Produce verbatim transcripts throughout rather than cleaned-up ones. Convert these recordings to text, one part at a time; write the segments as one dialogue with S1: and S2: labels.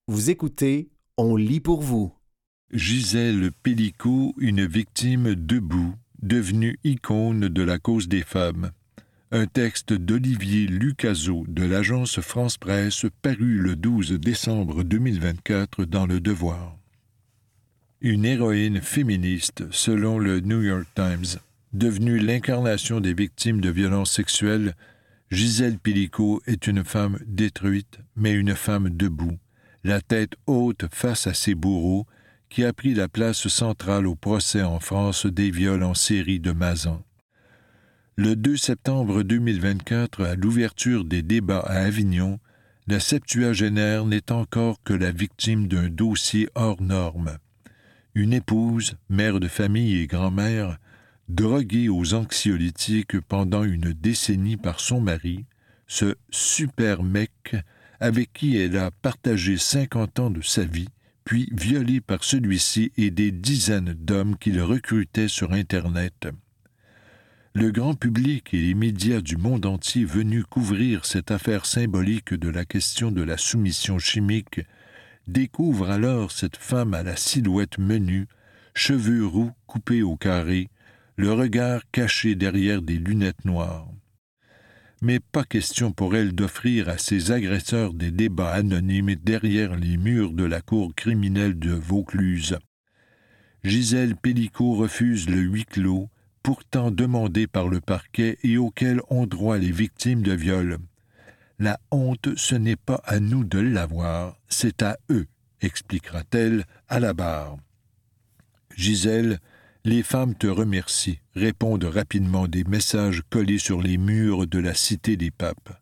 S1: Vous écoutez, on lit pour vous.
S2: Gisèle Pélicaud, une victime debout, devenue icône de la cause des femmes. Un texte d'Olivier Lucaso de l'agence France-Presse paru le douze décembre deux mille vingt-quatre dans Le Devoir. Une héroïne féministe, selon le New York Times, devenue l'incarnation des victimes de violences sexuelles, Gisèle Pélicaud est une femme détruite, mais une femme debout, la tête haute face à ses bourreaux, qui a pris la place centrale au procès en France des viols en série de Mazan. Le deux septembre deux mille vingt-quatre, à l'ouverture des débats à Avignon, la septuagénaire n'est encore que la victime d'un dossier hors norme. Une épouse, mère de famille et grand-mère, droguée aux anxiolytiques pendant une décennie par son mari, ce super mec avec qui elle a partagé cinquante ans de sa vie, puis violée par celui-ci et des dizaines d'hommes qu'il recrutait sur Internet. Le grand public et les médias du monde entier venus couvrir cette affaire symbolique de la question de la soumission chimique découvrent alors cette femme à la silhouette menue, cheveux roux coupés au carré, le regard caché derrière des lunettes noires. Mais pas question pour elle d'offrir à ses agresseurs des débats anonymes derrière les murs de la cour criminelle de Vaucluse. Gisèle Pélicaud refuse le huis clos, pourtant demandé par le parquet et auquel ont droit les victimes de viol. La honte, ce n'est pas à nous de l'avoir, c'est à eux, expliquera-t-elle à la barre. Gisèle, les femmes te remercient, répondent rapidement des messages collés sur les murs de la Cité des Papes.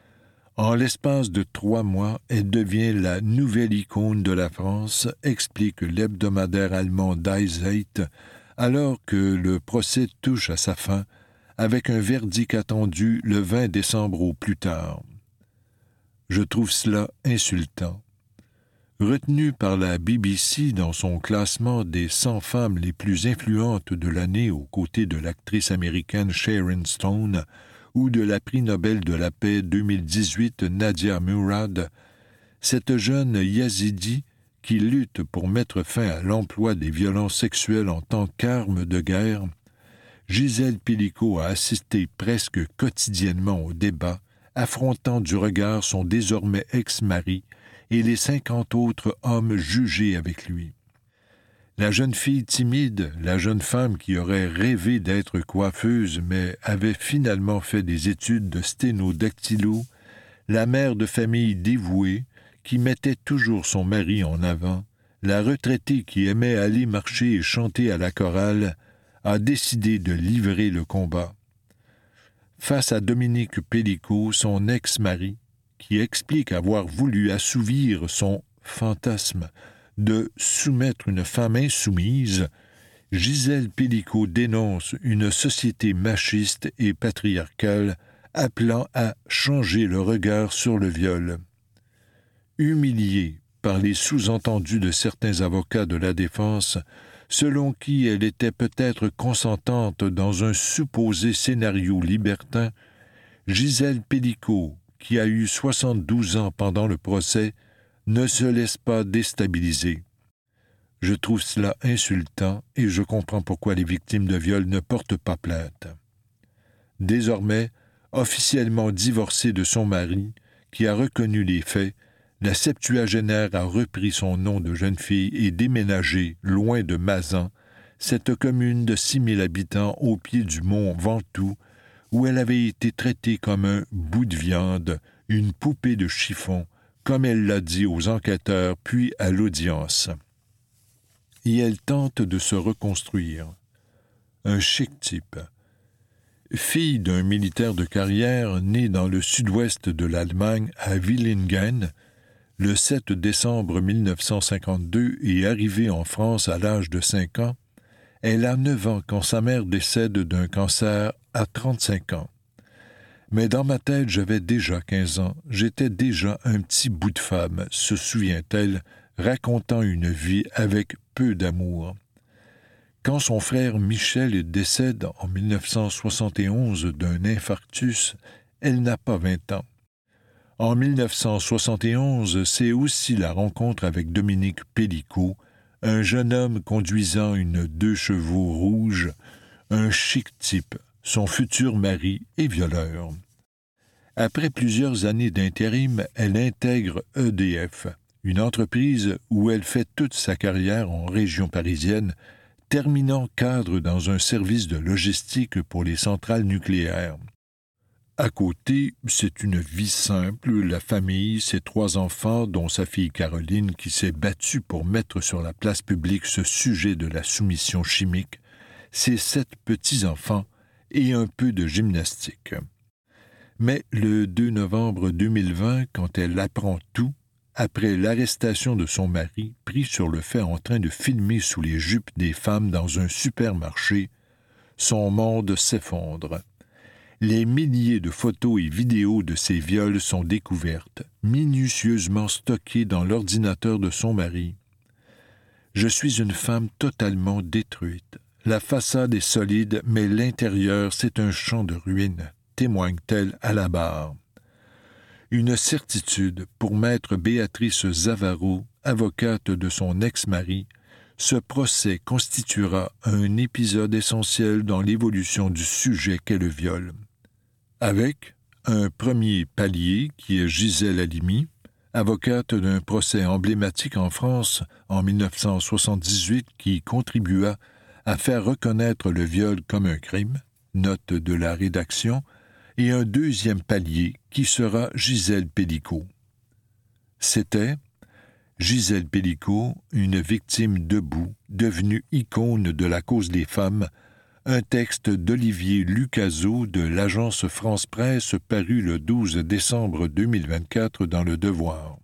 S2: En l'espace de trois mois, elle devient la nouvelle icône de la France, explique l'hebdomadaire allemand Die Zeit, alors que le procès touche à sa fin, avec un verdict attendu le vingt décembre au plus tard. Je trouve cela insultant. Retenue par la B B C dans son classement des cent femmes les plus influentes de l'année aux côtés de l'actrice américaine Sharon Stone ou de la prix Nobel de la paix deux mille dix-huit Nadia Murad, cette jeune Yazidi qui lutte pour mettre fin à l'emploi des violences sexuelles en tant qu'arme de guerre, Gisèle Pélicaud a assisté presque quotidiennement au débat, affrontant du regard son désormais ex-mari et les cinquante autres hommes jugés avec lui. La jeune fille timide, la jeune femme qui aurait rêvé d'être coiffeuse mais avait finalement fait des études de sténodactylo, la mère de famille dévouée qui mettait toujours son mari en avant, la retraitée qui aimait aller marcher et chanter à la chorale, a décidé de livrer le combat. Face à Dominique Pélicaud, son ex-mari, qui explique avoir voulu assouvir son fantasme de soumettre une femme insoumise, Gisèle Pélicaud dénonce une société machiste et patriarcale appelant à changer le regard sur le viol. Humiliée par les sous-entendus de certains avocats de la défense, selon qui elle était peut-être consentante dans un supposé scénario libertin, Gisèle Pélicaud, qui a eu soixante-douze ans pendant le procès, ne se laisse pas déstabiliser. Je trouve cela insultant et je comprends pourquoi les victimes de viol ne portent pas plainte. Désormais, officiellement divorcée de son mari, qui a reconnu les faits, la septuagénaire a repris son nom de jeune fille et déménagé, loin de Mazan, cette commune de six mille habitants au pied du mont Ventoux, où elle avait été traitée comme un bout de viande, une poupée de chiffon, comme elle l'a dit aux enquêteurs puis à l'audience. Et elle tente de se reconstruire. Un chic type. Fille d'un militaire de carrière né dans le sud-ouest de l'Allemagne à Villingen, le sept décembre mille neuf cent cinquante-deux et arrivée en France à l'âge de cinq ans, elle a neuf ans quand sa mère décède d'un cancer à trente-cinq ans. Mais dans ma tête, j'avais déjà quinze ans. J'étais déjà un petit bout de femme, se souvient-elle, racontant une vie avec peu d'amour. Quand son frère Michel décède en dix-neuf cent soixante et onze d'un infarctus, elle n'a pas vingt ans. En mille neuf cent soixante et onze, c'est aussi la rencontre avec Dominique Pélicaud, un jeune homme conduisant une deux chevaux rouge, un chic type, son futur mari et violeur. Après plusieurs années d'intérim, elle intègre E D F, une entreprise où elle fait toute sa carrière en région parisienne, terminant cadre dans un service de logistique pour les centrales nucléaires. À côté, c'est une vie simple, la famille, ses trois enfants, dont sa fille Caroline, qui s'est battue pour mettre sur la place publique ce sujet de la soumission chimique, ses sept petits-enfants et un peu de gymnastique. Mais le deux novembre deux mille vingt, quand elle apprend tout, après l'arrestation de son mari, pris sur le fait en train de filmer sous les jupes des femmes dans un supermarché, son monde s'effondre. Les milliers de photos et vidéos de ces viols sont découvertes, minutieusement stockées dans l'ordinateur de son mari. « Je suis une femme totalement détruite. La façade est solide, mais l'intérieur, c'est un champ de ruines, témoigne-t-elle à la barre. Une certitude pour maître Béatrice Zavaro, avocate de son ex-mari, ce procès constituera un épisode essentiel dans l'évolution du sujet qu'est le viol. Avec un premier palier qui est Gisèle Halimi, avocate d'un procès emblématique en France en mille neuf cent soixante-dix-huit qui contribua à faire reconnaître le viol comme un crime, note de la rédaction, et un deuxième palier qui sera Gisèle Pélicaud. C'était Gisèle Pélicaud, une victime debout, devenue icône de la cause des femmes, un texte d'Olivier Lucaso de l'agence France-Presse paru le douze décembre deux mille vingt-quatre dans Le Devoir.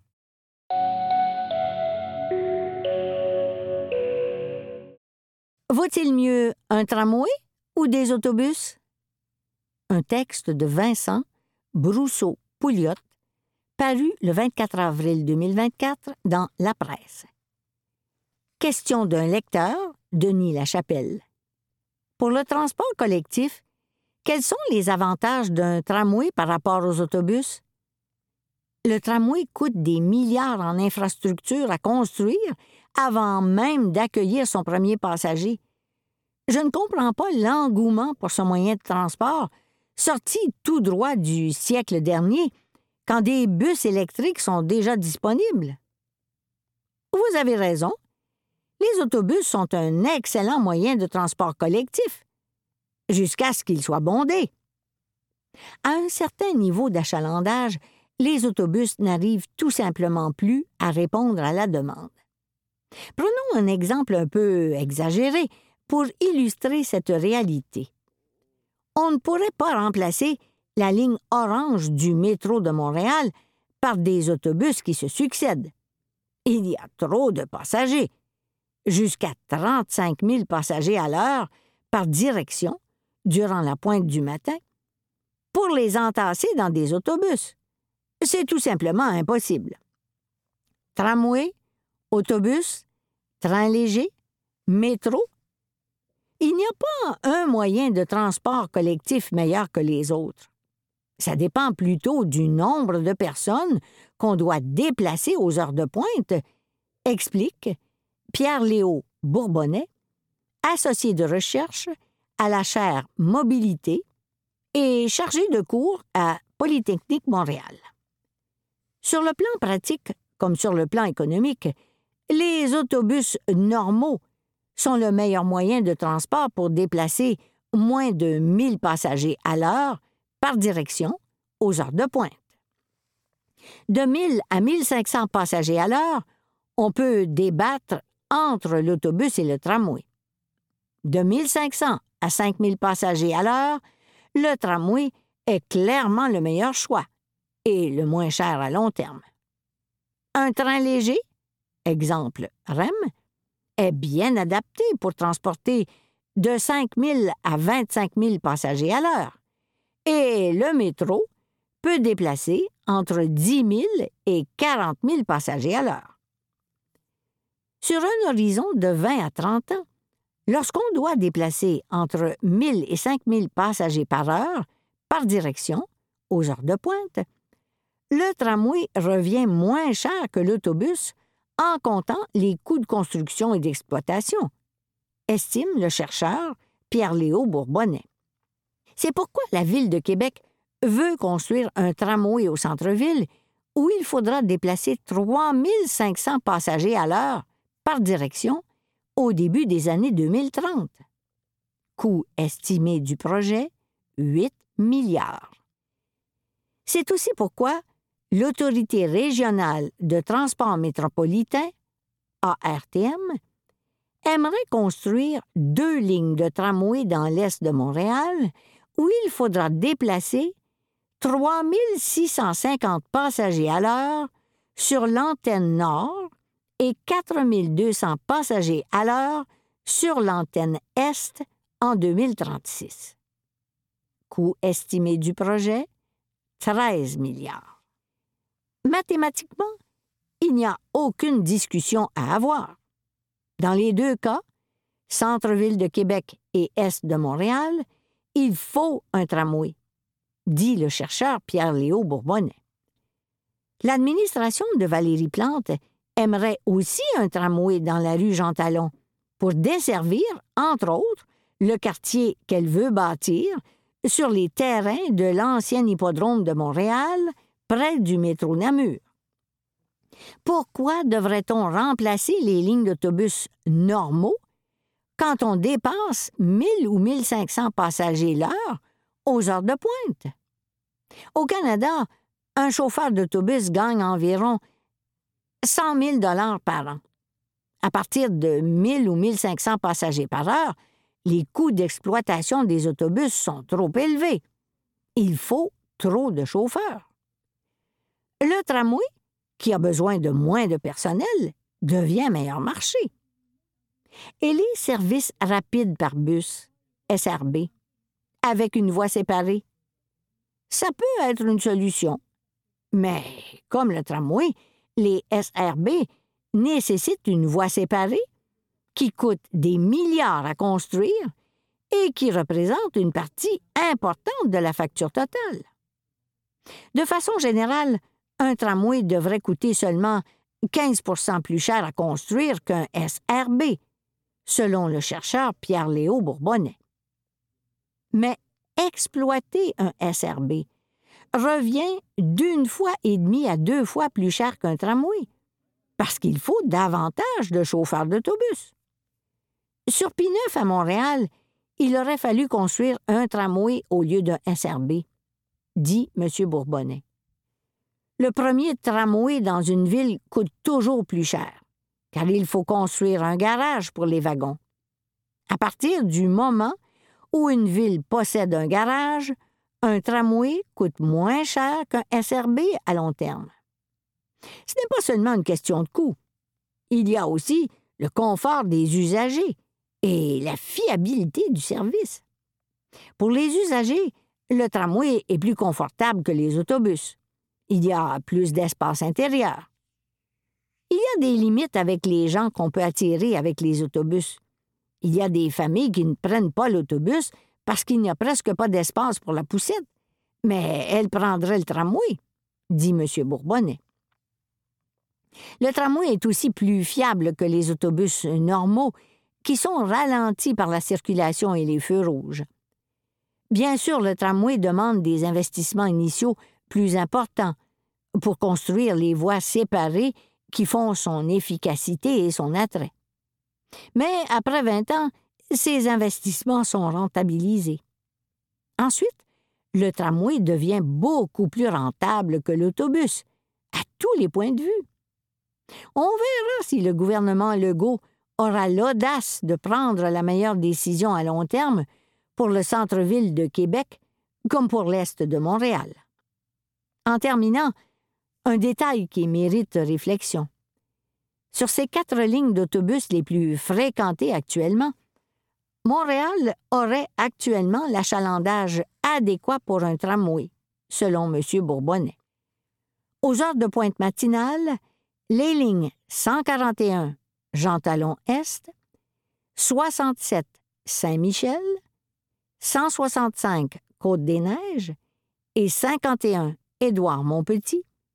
S3: Vaut-il mieux un tramway ou des autobus? Un texte de Vincent Brousseau-Pouliot, paru le vingt-quatre avril deux mille vingt-quatre dans La Presse. Question d'un lecteur, Denis Lachapelle. Pour le transport collectif, quels sont les avantages d'un tramway par rapport aux autobus? Le tramway coûte des milliards en infrastructures à construire avant même d'accueillir son premier passager. Je ne comprends pas l'engouement pour ce moyen de transport, sorti tout droit du siècle dernier, quand des bus électriques sont déjà disponibles. Vous avez raison. Les autobus sont un excellent moyen de transport collectif, jusqu'à ce qu'ils soient bondés. À un certain niveau d'achalandage, les autobus n'arrivent tout simplement plus à répondre à la demande. Prenons un exemple un peu exagéré pour illustrer cette réalité. On ne pourrait pas remplacer la ligne orange du métro de Montréal par des autobus qui se succèdent. Il y a trop de passagers. Jusqu'à trente-cinq mille passagers à l'heure par direction durant la pointe du matin, pour les entasser dans des autobus. C'est tout simplement impossible. Tramway, autobus, train léger, métro, il n'y a pas un moyen de transport collectif meilleur que les autres. Ça dépend plutôt du nombre de personnes qu'on doit déplacer aux heures de pointe, explique Pierre-Léo Bourbonnais, associé de recherche à la chaire Mobilité et chargé de cours à Polytechnique Montréal. Sur le plan pratique, comme sur le plan économique, les autobus normaux sont le meilleur moyen de transport pour déplacer moins de mille passagers à l'heure par direction aux heures de pointe. De mille à mille cinq cents passagers à l'heure, on peut débattre entre l'autobus et le tramway. De mille cinq cents à cinq mille passagers à l'heure, le tramway est clairement le meilleur choix et le moins cher à long terme. Un train léger, exemple R E M, est bien adapté pour transporter de cinq mille à vingt-cinq mille passagers à l'heure et le métro peut déplacer entre dix mille et quarante mille passagers à l'heure. Sur un horizon de vingt à trente ans, lorsqu'on doit déplacer entre mille et cinq mille passagers par heure par direction aux heures de pointe, le tramway revient moins cher que l'autobus en comptant les coûts de construction et d'exploitation, estime le chercheur Pierre-Léo Bourbonnais. C'est pourquoi la Ville de Québec veut construire un tramway au centre-ville où il faudra déplacer trois mille cinq cents passagers à l'heure par direction au début des années deux mille trente. Coût estimé du projet, huit milliards. C'est aussi pourquoi l'Autorité régionale de transport métropolitain, A R T M, aimerait construire deux lignes de tramway dans l'est de Montréal où il faudra déplacer trois mille six cent cinquante passagers à l'heure sur l'antenne nord et quatre mille deux cents passagers à l'heure sur l'antenne est en deux mille trente-six. Coût estimé du projet, treize milliards. Mathématiquement, il n'y a aucune discussion à avoir. Dans les deux cas, centre-ville de Québec et est de Montréal, il faut un tramway, dit le chercheur Pierre-Léo Bourbonnais. L'administration de Valérie Plante aimerait aussi un tramway dans la rue Jean-Talon pour desservir, entre autres, le quartier qu'elle veut bâtir sur les terrains de l'ancien hippodrome de Montréal, près du métro Namur. Pourquoi devrait-on remplacer les lignes d'autobus normaux quand on dépasse mille ou mille cinq cents passagers l'heure aux heures de pointe? Au Canada, un chauffeur d'autobus gagne environ cent mille dollars par an. À partir de mille ou mille cinq cents passagers par heure, les coûts d'exploitation des autobus sont trop élevés. Il faut trop de chauffeurs. Le tramway, qui a besoin de moins de personnel, devient meilleur marché. Et les services rapides par bus, S R B, avec une voie séparée? Ça peut être une solution. Mais, comme le tramway, les S R B nécessitent une voie séparée qui coûte des milliards à construire et qui représente une partie importante de la facture totale. De façon générale, un tramway devrait coûter seulement quinze pour cent plus cher à construire qu'un S R B, selon le chercheur Pierre-Léo Bourbonnais. Mais exploiter un S R B revient d'une fois et demie à deux fois plus cher qu'un tramway, parce qu'il faut davantage de chauffeurs d'autobus. Sur P neuf à Montréal, il aurait fallu construire un tramway au lieu d'un S R B, dit M. Bourbonnais. Le premier tramway dans une ville coûte toujours plus cher, car il faut construire un garage pour les wagons. À partir du moment où une ville possède un garage, un tramway coûte moins cher qu'un S R B à long terme. Ce n'est pas seulement une question de coût. Il y a aussi le confort des usagers et la fiabilité du service. Pour les usagers, le tramway est plus confortable que les autobus. Il y a plus d'espace intérieur. Il y a des limites avec les gens qu'on peut attirer avec les autobus. Il y a des familles qui ne prennent pas l'autobus parce qu'il n'y a presque pas d'espace pour la poussette, mais elles prendraient le tramway, dit M. Bourbonnais. Le tramway est aussi plus fiable que les autobus normaux qui sont ralentis par la circulation et les feux rouges. Bien sûr, le tramway demande des investissements initiaux plus importants pour construire les voies séparées qui font son efficacité et son attrait. Mais après vingt ans, ces investissements sont rentabilisés. Ensuite, le tramway devient beaucoup plus rentable que l'autobus, à tous les points de vue. On verra si le gouvernement Legault aura l'audace de prendre la meilleure décision à long terme pour le centre-ville de Québec comme pour l'est de Montréal. En terminant, un détail qui mérite réflexion. Sur ces quatre lignes d'autobus les plus fréquentées actuellement, Montréal aurait actuellement l'achalandage adéquat pour un tramway, selon M. Bourbonnais. Aux heures de pointe matinale, les lignes cent quarante et un Jean-Talon-Est, soixante-sept Saint-Michel, cent soixante-cinq Côte-des-Neiges et cinquante et un Édouard-Montpetit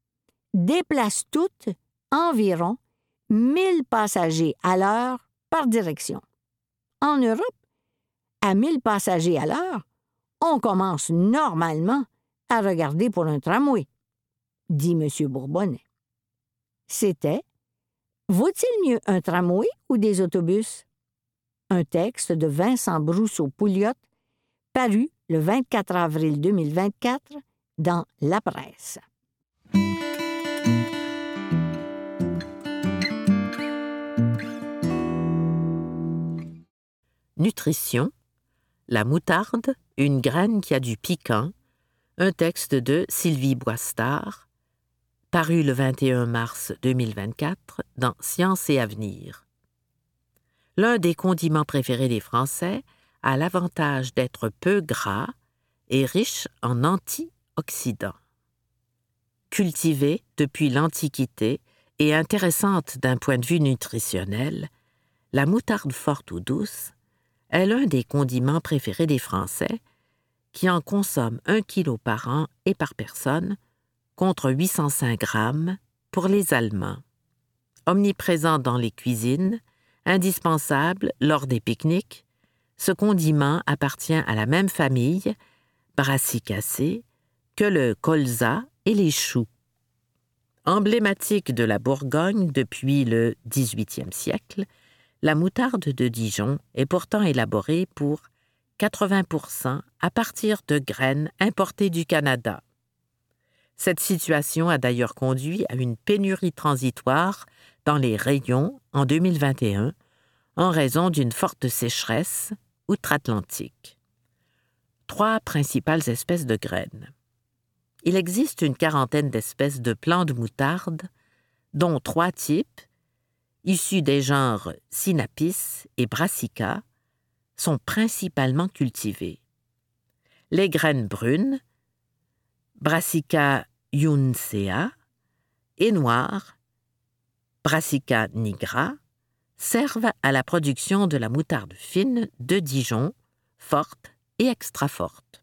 S3: déplacent toutes environ mille passagers à l'heure par direction. En Europe, à mille passagers à l'heure, on commence normalement à regarder pour un tramway, dit M. Bourbonnais. C'était « Vaut-il mieux un tramway ou des autobus? » Un texte de Vincent Brousseau-Pouliot, paru le vingt-quatre avril deux mille vingt-quatre dans La Presse.
S4: Nutrition, la moutarde, une graine qui a du piquant, un texte de Sylvie Boistard, paru le vingt et un mars deux mille vingt-quatre dans Science et Avenir. L'un des condiments préférés des Français a l'avantage d'être peu gras et riche en antioxydants. Cultivée depuis l'Antiquité et intéressante d'un point de vue nutritionnel, la moutarde forte ou douce est l'un des condiments préférés des Français qui en consomment un kilo par an et par personne, contre huit cent cinq grammes pour les Allemands. Omniprésent dans les cuisines, indispensable lors des pique-niques, ce condiment appartient à la même famille, brassicacées, que le colza et les choux. Emblématique de la Bourgogne depuis le dix-huitième siècle, la moutarde de Dijon est pourtant élaborée pour quatre-vingts pour cent à partir de graines importées du Canada. Cette situation a d'ailleurs conduit à une pénurie transitoire dans les rayons en deux mille vingt et un en raison d'une forte sécheresse outre-Atlantique. Trois principales espèces de graines. Il existe une quarantaine d'espèces de plants de moutarde, dont trois types, issus des genres Sinapis et Brassica, sont principalement cultivés. Les graines brunes, Brassica juncea, et noires, Brassica nigra, servent à la production de la moutarde fine de Dijon, forte et extra forte.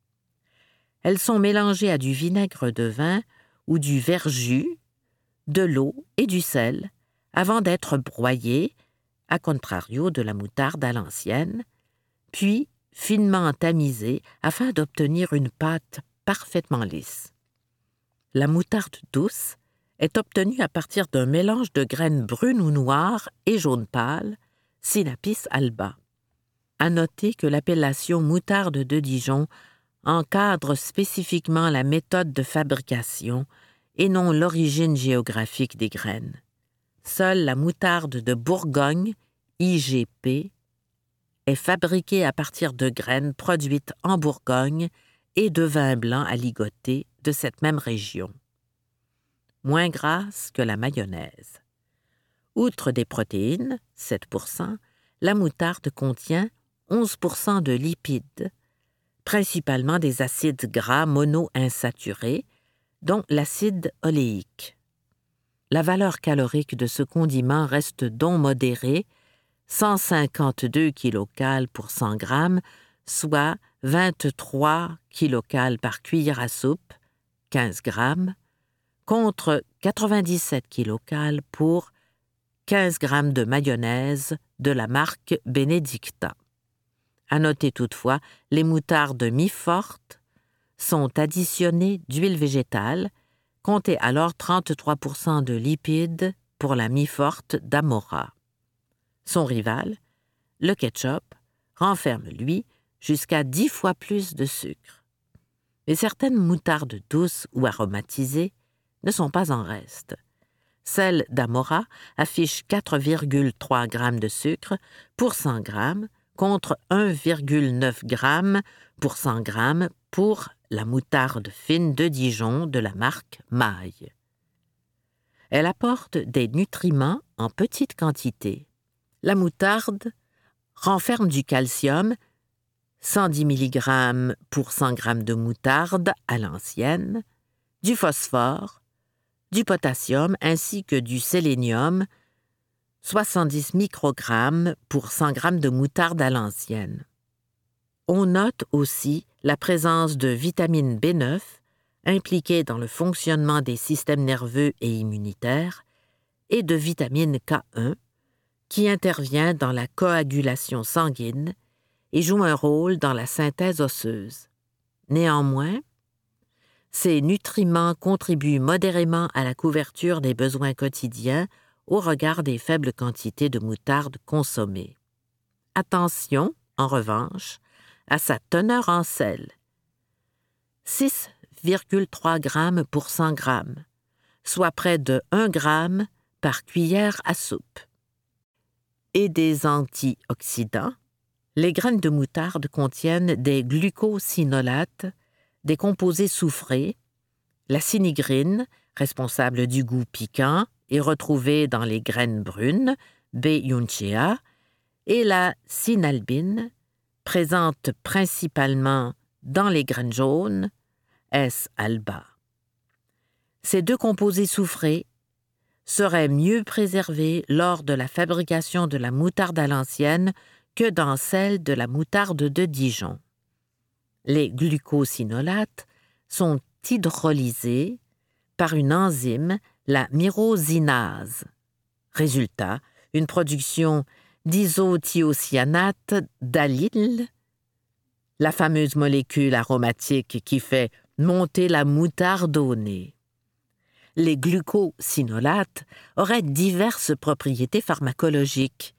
S4: Elles sont mélangées à du vinaigre de vin ou du verjus, de l'eau et du sel, avant d'être broyées, à contrario de la moutarde à l'ancienne, puis finement tamisées afin d'obtenir une pâte parfaitement lisse. La moutarde douce est obtenue à partir d'un mélange de graines brunes ou noires et jaune pâle, Sinapis alba. À noter que l'appellation moutarde de Dijon encadre spécifiquement la méthode de fabrication et non l'origine géographique des graines. Seule la moutarde de Bourgogne, I G P, est fabriquée à partir de graines produites en Bourgogne et de vin blanc aligoté de cette même région. Moins grasse que la mayonnaise. Outre des protéines, sept pour cent, la moutarde contient onze pour cent de lipides, principalement des acides gras monoinsaturés, dont l'acide oléique. La valeur calorique de ce condiment reste donc modérée, cent cinquante-deux kilocalories pour cent grammes, soit vingt-trois kilocalories par cuillère à soupe, quinze grammes, contre quatre-vingt-dix-sept kilocalories pour quinze grammes de mayonnaise de la marque Benedicta. À noter toutefois, les moutardes mi-fortes sont additionnées d'huile végétale, comptez alors trente-trois pour cent de lipides pour la mi-forte d'Amora. Son rival, le ketchup, renferme, lui, jusqu'à dix fois plus de sucre. Mais certaines moutardes douces ou aromatisées ne sont pas en reste. Celle d'Amora affiche quatre virgule trois grammes de sucre pour cent grammes contre un virgule neuf grammes pour cent grammes pour la moutarde fine de Dijon de la marque Maille. Elle apporte des nutriments en petite quantité. La moutarde renferme du calcium, cent dix milligrammes pour cent grammes de moutarde à l'ancienne, du phosphore, du potassium ainsi que du sélénium, soixante-dix microgrammes pour cent grammes de moutarde à l'ancienne. On note aussi la présence de vitamine B neuf impliquée dans le fonctionnement des systèmes nerveux et immunitaires, et de vitamine K un, qui intervient dans la coagulation sanguine et joue un rôle dans la synthèse osseuse. Néanmoins, ces nutriments contribuent modérément à la couverture des besoins quotidiens au regard des faibles quantités de moutarde consommées. Attention, en revanche, à sa teneur en sel. six virgule trois grammes pour cent grammes, soit près de un gramme par cuillère à soupe. Et des antioxydants. Les graines de moutarde contiennent des glucosinolates, des composés soufrés, la cynigrine, responsable du goût piquant et retrouvée dans les graines brunes, B. juncea, et la synalbine, présente principalement dans les graines jaunes, S. alba. Ces deux composés soufrés seraient mieux préservés lors de la fabrication de la moutarde à l'ancienne que dans celle de la moutarde de Dijon. Les glucosinolates sont hydrolysés par une enzyme, la myrosinase. Résultat, une production d'isothiocyanate d'allyle, la fameuse molécule aromatique qui fait monter la moutarde au nez. Les glucosinolates auraient diverses propriétés pharmacologiques,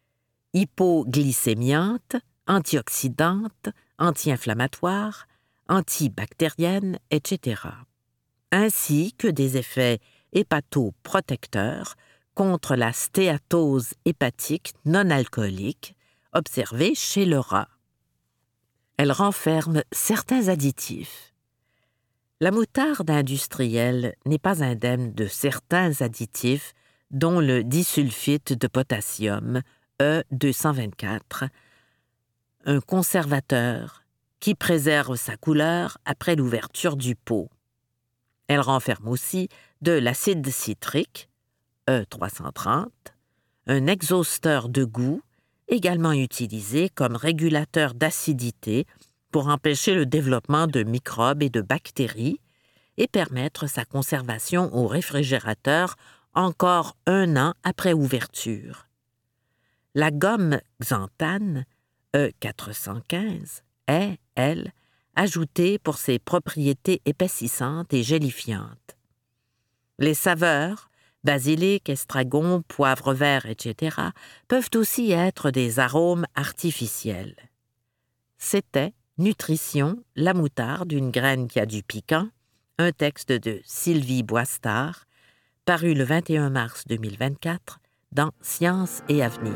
S4: hypoglycémiantes, antioxydantes, anti-inflammatoires, antibactériennes, et cetera, ainsi que des effets hépatoprotecteurs contre la stéatose hépatique non alcoolique observée chez le rat. Elle renferme certains additifs. La moutarde industrielle n'est pas indemne de certains additifs, dont le disulfite de potassium, E deux cent vingt-quatre, un conservateur qui préserve sa couleur après l'ouverture du pot. Elle renferme aussi de l'acide citrique, E trois cent trente, un exhausteur de goût, également utilisé comme régulateur d'acidité pour empêcher le développement de microbes et de bactéries et permettre sa conservation au réfrigérateur encore un an après ouverture. La gomme xanthane, E quatre cent quinze, est, elle, ajoutée pour ses propriétés épaississantes et gélifiantes. Les saveurs, basilic, estragon, poivre vert, et cetera, peuvent aussi être des arômes artificiels. C'était Nutrition, la moutarde, une graine qui a du piquant, un texte de Sylvie Boistard, paru le vingt et un mars deux mille vingt-quatre dans Science et Avenir.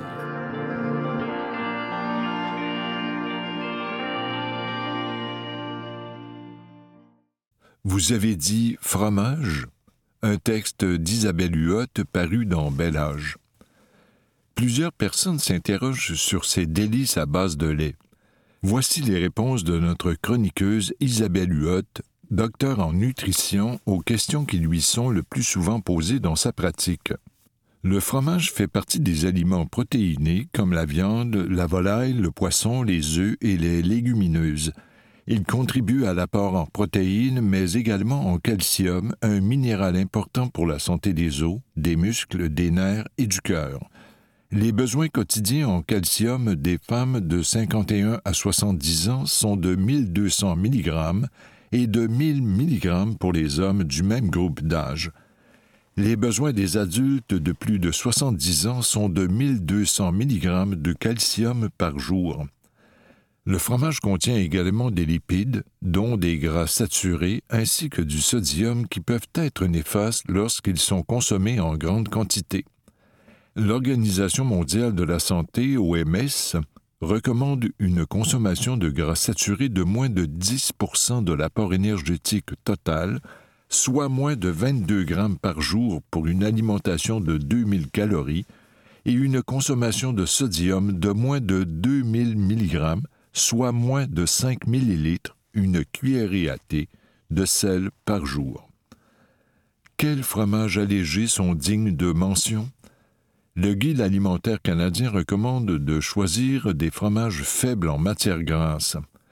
S2: Vous avez dit fromage? Un texte d'Isabelle Huot paru dans Bel Âge. Plusieurs personnes s'interrogent sur ces délices à base de lait. Voici les réponses de notre chroniqueuse Isabelle Huot, docteur en nutrition, aux questions qui lui sont le plus souvent posées dans sa pratique. Le fromage fait partie des aliments protéinés comme la viande, la volaille, le poisson, les œufs et les légumineuses. Il contribue à l'apport en protéines, mais également en calcium, un minéral important pour la santé des os, des muscles, des nerfs et du cœur. Les besoins quotidiens en calcium des femmes de cinquante et un à soixante-dix ans sont de mille deux cents milligrammes et de mille milligrammes pour les hommes du même groupe d'âge. Les besoins des adultes de plus de soixante-dix ans sont de mille deux cents milligrammes de calcium par jour. Le fromage contient également des lipides, dont des gras saturés, ainsi que du sodium qui peuvent être néfastes lorsqu'ils sont consommés en grande quantité. L'Organisation mondiale de la santé, O M S, recommande une consommation de gras saturés de moins de dix pour cent de l'apport énergétique total, soit moins de vingt-deux grammes par jour pour une alimentation de deux mille calories, et une consommation de sodium de moins de deux mille milligrammes, soit moins de cinq millilitres, une cuillerée à thé, de sel par jour. Quels fromages allégés sont dignes de mention? Le Guide alimentaire canadien recommande de choisir des fromages faibles en matière grasse.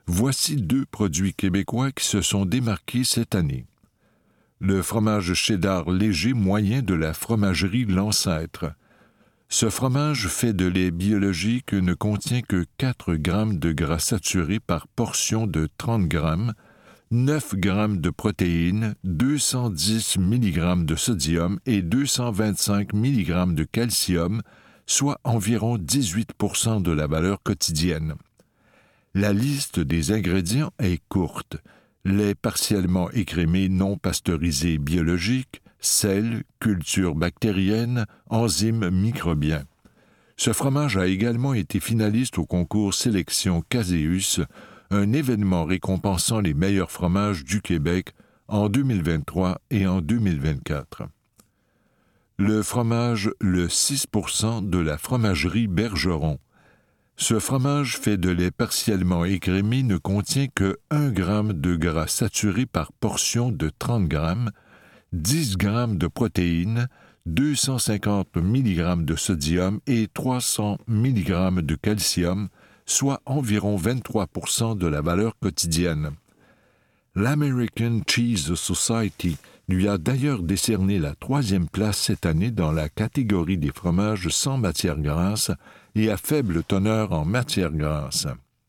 S2: Voici deux produits québécois qui se sont démarqués cette année. Le fromage cheddar léger moyen de la fromagerie L'Ancêtre. Ce fromage fait de lait biologique ne contient que quatre grammes de gras saturé par portion de trente grammes, neuf grammes de protéines, deux cent dix milligrammes de sodium et deux cent vingt-cinq milligrammes de calcium, soit environ dix-huit pour cent de la valeur quotidienne. La liste des ingrédients est courte. Lait partiellement écrémé non pasteurisé biologique, sel, culture bactérienne, enzymes microbiens. Ce fromage a également été finaliste au concours Sélection Caseus, un événement récompensant les meilleurs fromages du Québec en deux mille vingt-trois et en deux mille vingt-quatre. Le fromage le six pour cent de la fromagerie Bergeron. Ce fromage fait de lait partiellement écrémé ne contient que un gramme de gras saturé par portion de trente grammes, dix grammes de protéines, deux cent cinquante milligrammes de sodium et trois cents milligrammes de calcium, soit environ vingt-trois pour cent de la valeur quotidienne. L'American Cheese Society lui a d'ailleurs décerné la troisième place cette année dans la catégorie des fromages sans matière grasse et à faible teneur en matière grasse.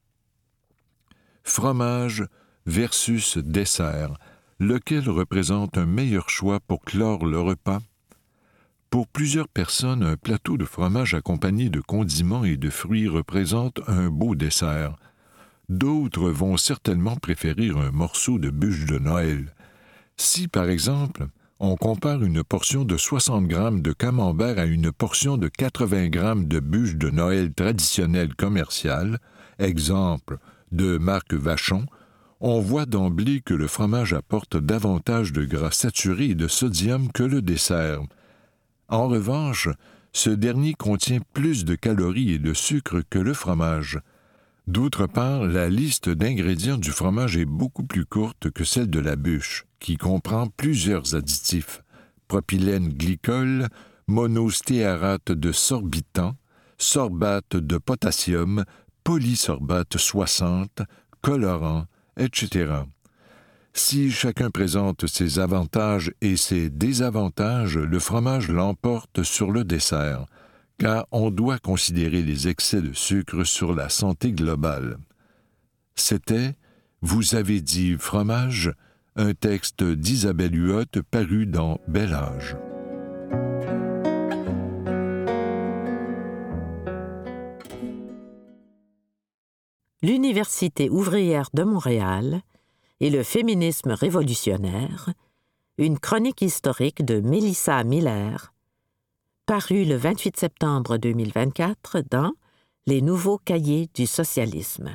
S2: Fromage versus dessert, lequel représente un meilleur choix pour clore le repas? Pour plusieurs personnes, un plateau de fromage accompagné de condiments et de fruits représente un beau dessert. D'autres vont certainement préférer un morceau de bûche de Noël. Si, par exemple, on compare une portion de soixante grammes de camembert à une portion de quatre-vingts grammes de bûche de Noël traditionnelle commerciale, exemple de marque Vachon, on voit d'emblée que le fromage apporte davantage de gras saturé et de sodium que le dessert. En revanche, ce dernier contient plus de calories et de sucre que le fromage. D'autre part, la liste d'ingrédients du fromage est beaucoup plus courte que celle de la bûche, qui comprend plusieurs additifs, propylène glycol, monostéarate de sorbitan, sorbate de potassium, polysorbate soixante, colorant, et cetera. Si chacun présente ses avantages et ses désavantages, le fromage l'emporte sur le dessert, car on doit considérer les excès de sucre sur la santé globale. C'était « Vous avez dit fromage », un texte d'Isabelle Huot paru dans Bel Âge.
S4: L'Université ouvrière de Montréal et le féminisme révolutionnaire, une chronique historique de Mélissa Miller, paru le vingt-huit septembre deux mille vingt-quatre dans Les Nouveaux Cahiers du socialisme.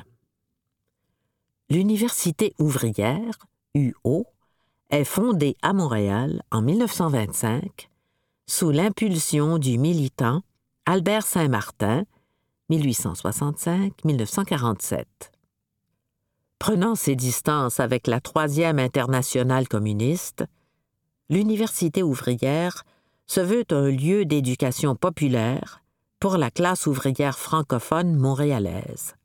S4: L'Université ouvrière, U O, est fondée à Montréal en mille neuf cent vingt-cinq sous l'impulsion du militant Albert Saint-Martin, mille huit cent soixante-cinq à mille neuf cent quarante-sept. Prenant ses distances avec la Troisième Internationale communiste, l'Université ouvrière se veut un lieu d'éducation populaire pour la classe ouvrière francophone montréalaise.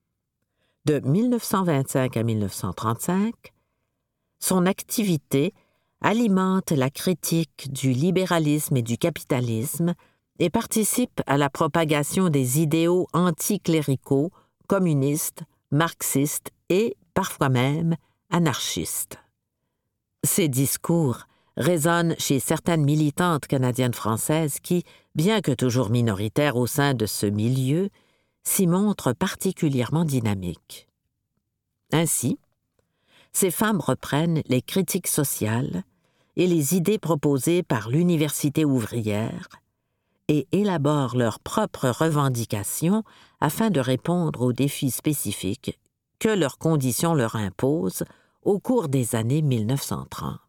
S4: De mille neuf cent vingt-cinq à mille neuf cent trente-cinq, son activité alimente la critique du libéralisme et du capitalisme et participe à la propagation des idéaux anticléricaux, communistes, marxistes et, parfois même, anarchistes. Ces discours résonnent chez certaines militantes canadiennes-françaises qui, bien que toujours minoritaires au sein de ce milieu, s'y montrent particulièrement dynamiques. Ainsi, ces femmes reprennent les critiques sociales et les idées proposées par l'Université ouvrière et élaborent leurs propres revendications afin de répondre aux défis spécifiques que leurs conditions leur imposent au cours des années mille neuf cent trente.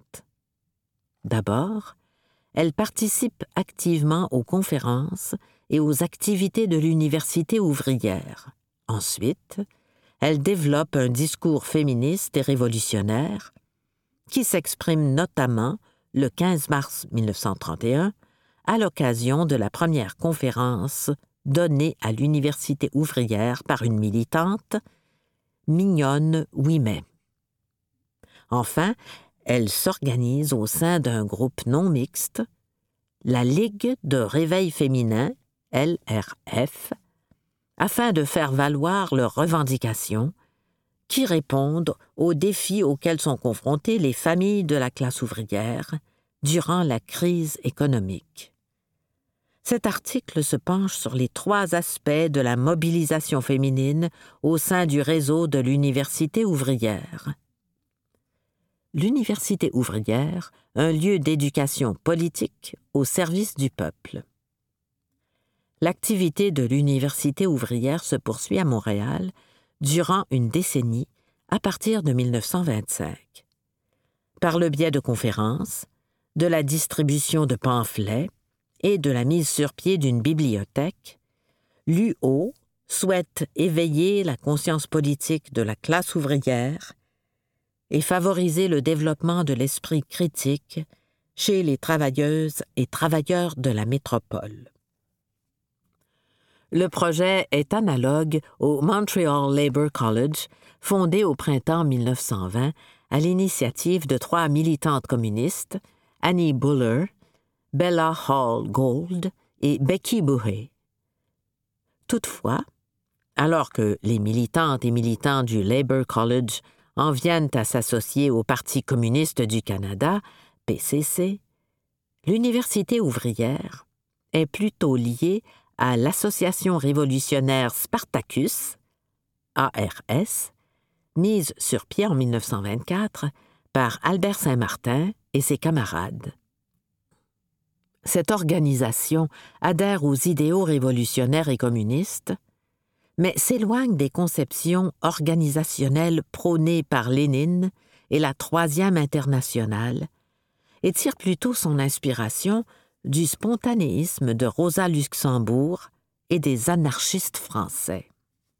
S4: D'abord, elles participent activement aux conférences et aux activités de l'Université ouvrière. Ensuite, elles développent un discours féministe et révolutionnaire qui s'exprime notamment le quinze mars mille neuf cent trente et un à l'occasion de la première conférence donnée à l'Université ouvrière par une militante, Mignonne Ouimet. Enfin, elle s'organise au sein d'un groupe non mixte, la Ligue de réveil féminin, L R F, afin de faire valoir leurs revendications qui répondent aux défis auxquels sont confrontées les familles de la classe ouvrière durant la crise économique. Cet article se penche sur les trois aspects de la mobilisation féminine au sein du réseau de l'Université ouvrière. L'Université ouvrière, un lieu d'éducation politique au service du peuple. L'activité de l'Université ouvrière se poursuit à Montréal durant une décennie à partir de mille neuf cent vingt-cinq. Par le biais de conférences, de la distribution de pamphlets et de la mise sur pied d'une bibliothèque, l'U O souhaite éveiller la conscience politique de la classe ouvrière et favoriser le développement de l'esprit critique chez les travailleuses et travailleurs de la métropole. Le projet est analogue au Montreal Labour College, fondé au printemps mille neuf cent vingt à l'initiative de trois militantes communistes, Annie Buller, Bella Hall Gold et Becky Bouhey. Toutefois, alors que les militantes et militants du Labour College en viennent à s'associer au Parti communiste du Canada, P C C, l'Université ouvrière est plutôt liée à l'Association révolutionnaire Spartacus, A R S, mise sur pied en mille neuf cent vingt-quatre par Albert Saint-Martin et ses camarades. Cette organisation adhère aux idéaux révolutionnaires et communistes, mais s'éloigne des conceptions organisationnelles prônées par Lénine et la Troisième Internationale, et tire plutôt son inspiration du spontanéisme de Rosa Luxembourg et des anarchistes français.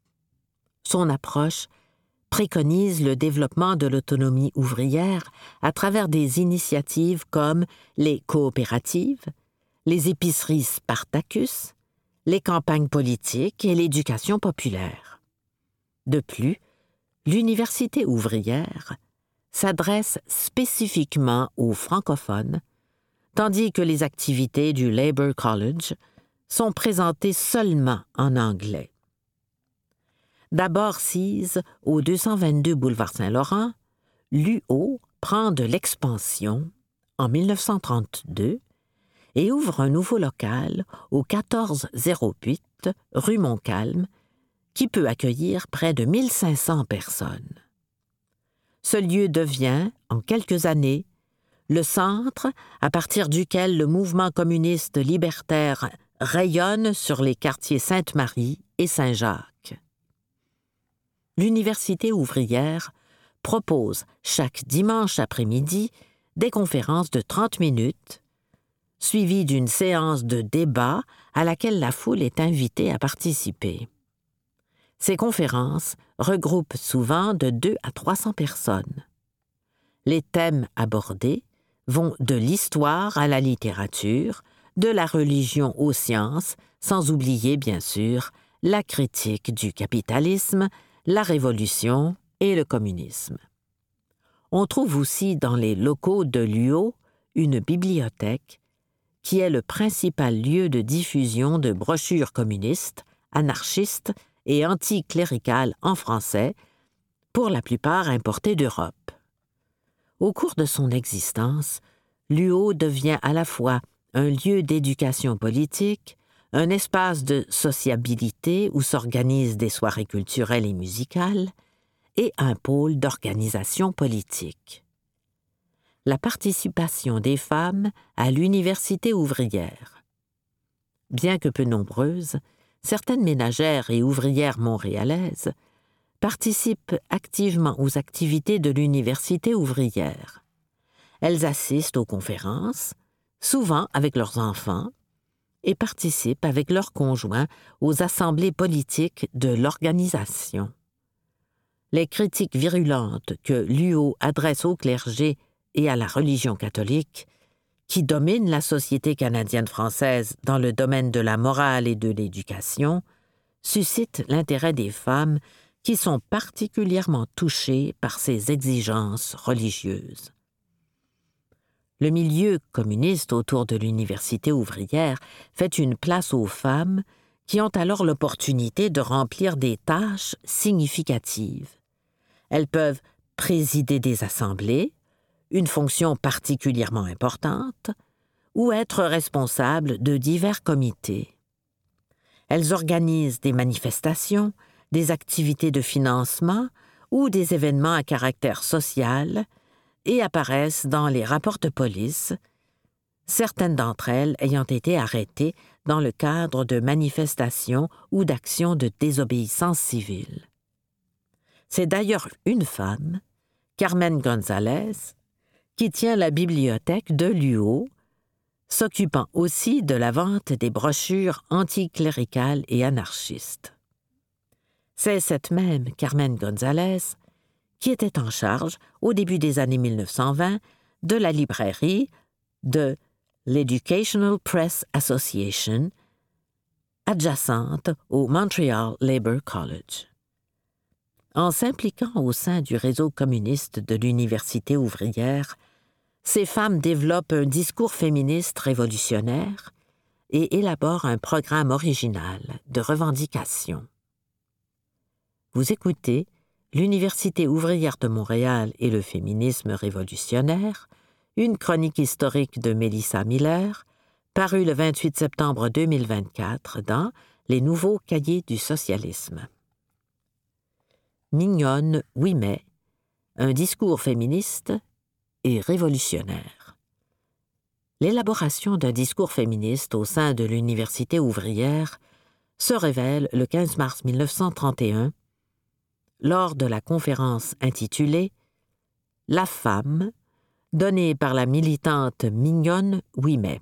S4: Son approche préconise le développement de l'autonomie ouvrière à travers des initiatives comme les coopératives, les épiceries Spartacus, les campagnes politiques et l'éducation populaire. De plus, l'Université ouvrière s'adresse spécifiquement aux francophones, tandis que les activités du Labour College sont présentées seulement en anglais. D'abord sise au deux cent vingt-deux boulevard Saint-Laurent, l'U O prend de l'expansion en mille neuf cent trente-deux et ouvre un nouveau local au quatorze zéro huit rue Montcalm qui peut accueillir près de mille cinq cents personnes. Ce lieu devient, en quelques années, le centre à partir duquel le mouvement communiste libertaire rayonne sur les quartiers Sainte-Marie et Saint-Jacques. L'Université ouvrière propose chaque dimanche après-midi des conférences de trente minutes, suivies d'une séance de débat à laquelle la foule est invitée à participer. Ces conférences regroupent souvent de deux à trois cents personnes. Les thèmes abordés vont de l'histoire à la littérature, de la religion aux sciences, sans oublier, bien sûr, la critique du capitalisme, la révolution et le communisme. On trouve aussi dans les locaux de l'U O une bibliothèque qui est le principal lieu de diffusion de brochures communistes, anarchistes et anticléricales en français, pour la plupart importées d'Europe. Au cours de son existence, l'U O devient à la fois un lieu d'éducation politique, un espace de sociabilité où s'organisent des soirées culturelles et musicales, et un pôle d'organisation politique. La participation des femmes à l'Université ouvrière. Bien que peu nombreuses, certaines ménagères et ouvrières montréalaises participent activement aux activités de l'Université ouvrière. Elles assistent aux conférences, souvent avec leurs enfants, et participent avec leurs conjoints aux assemblées politiques de l'organisation. Les critiques virulentes que l'U O adresse au clergé et à la religion catholique, qui domine la société canadienne-française dans le domaine de la morale et de l'éducation, suscitent l'intérêt des femmes qui sont particulièrement touchés par ces exigences religieuses. Le milieu communiste autour de l'université ouvrière fait une place aux femmes qui ont alors l'opportunité de remplir des tâches significatives. Elles peuvent présider des assemblées, une fonction particulièrement importante, ou être responsables de divers comités. Elles organisent des manifestations, des activités de financement ou des événements à caractère social et apparaissent dans les rapports de police, certaines d'entre elles ayant été arrêtées dans le cadre de manifestations ou d'actions de désobéissance civile. C'est d'ailleurs une femme, Carmen González, qui tient la bibliothèque de l'U O, s'occupant aussi de la vente des brochures anticléricales et anarchistes. C'est cette même Carmen González qui était en charge, au début des années mille neuf cent vingt, de la librairie de l'Educational Press Association, adjacente au Montreal Labour College. En s'impliquant au sein du réseau communiste de l'université ouvrière, ces femmes développent un discours féministe révolutionnaire et élaborent un programme original de revendication. Vous écoutez L'Université ouvrière de Montréal et le féminisme révolutionnaire, une chronique historique de Mélissa Miller, parue le vingt-huit septembre deux mille vingt-quatre dans Les Nouveaux Cahiers du socialisme. Mignonne Ouimet, un discours féministe et révolutionnaire. L'élaboration d'un discours féministe au sein de l'Université ouvrière se révèle le quinze mars mille neuf cent trente et un lors de la conférence intitulée « La femme » donnée par la militante Mignonne Ouimet.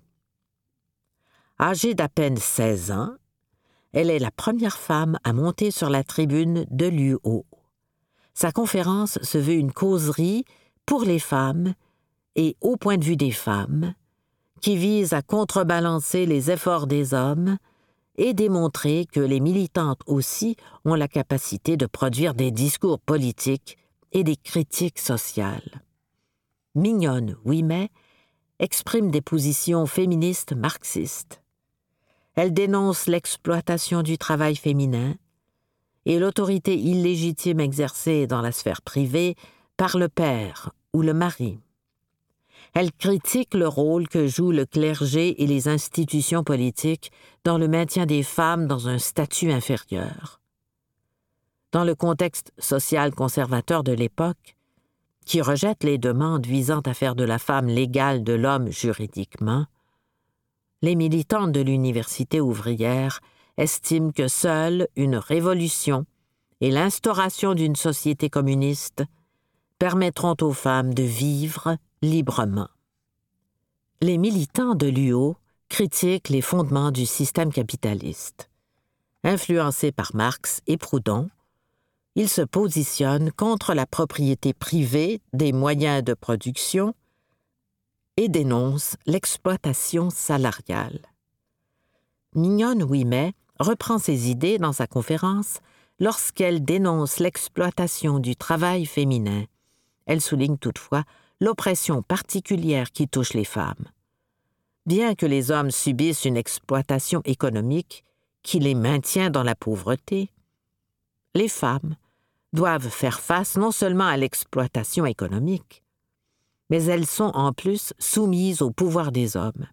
S4: Âgée d'à peine seize ans, elle est la première femme à monter sur la tribune de l'U O. Sa conférence se veut une causerie pour les femmes et au point de vue des femmes, qui vise à contrebalancer les efforts des hommes et démontrer que les militantes aussi ont la capacité de produire des discours politiques et des critiques sociales. Mignonne Ouimet exprime des positions féministes marxistes. Elle dénonce l'exploitation du travail féminin et l'autorité illégitime exercée dans la sphère privée par le père ou le mari. Elle critique le rôle que jouent le clergé et les institutions politiques dans le maintien des femmes dans un statut inférieur. Dans le contexte social conservateur de l'époque, qui rejette les demandes visant à faire de la femme l'égale de l'homme juridiquement, les militantes de l'université ouvrière estiment que seule une révolution et l'instauration d'une société communiste permettront aux femmes de vivre librement. Les militants de l'U O critiquent les fondements du système capitaliste. Influencés par Marx et Proudhon, ils se positionnent contre la propriété privée des moyens de production et dénoncent l'exploitation salariale. Mignonne Ouimet reprend ces idées dans sa conférence lorsqu'elle dénonce l'exploitation du travail féminin. Elle souligne toutefois l'oppression particulière qui touche les femmes. Bien que les hommes subissent une exploitation économique qui les maintient dans la pauvreté, les femmes doivent faire face non seulement à l'exploitation économique, mais elles sont en plus soumises au pouvoir des hommes.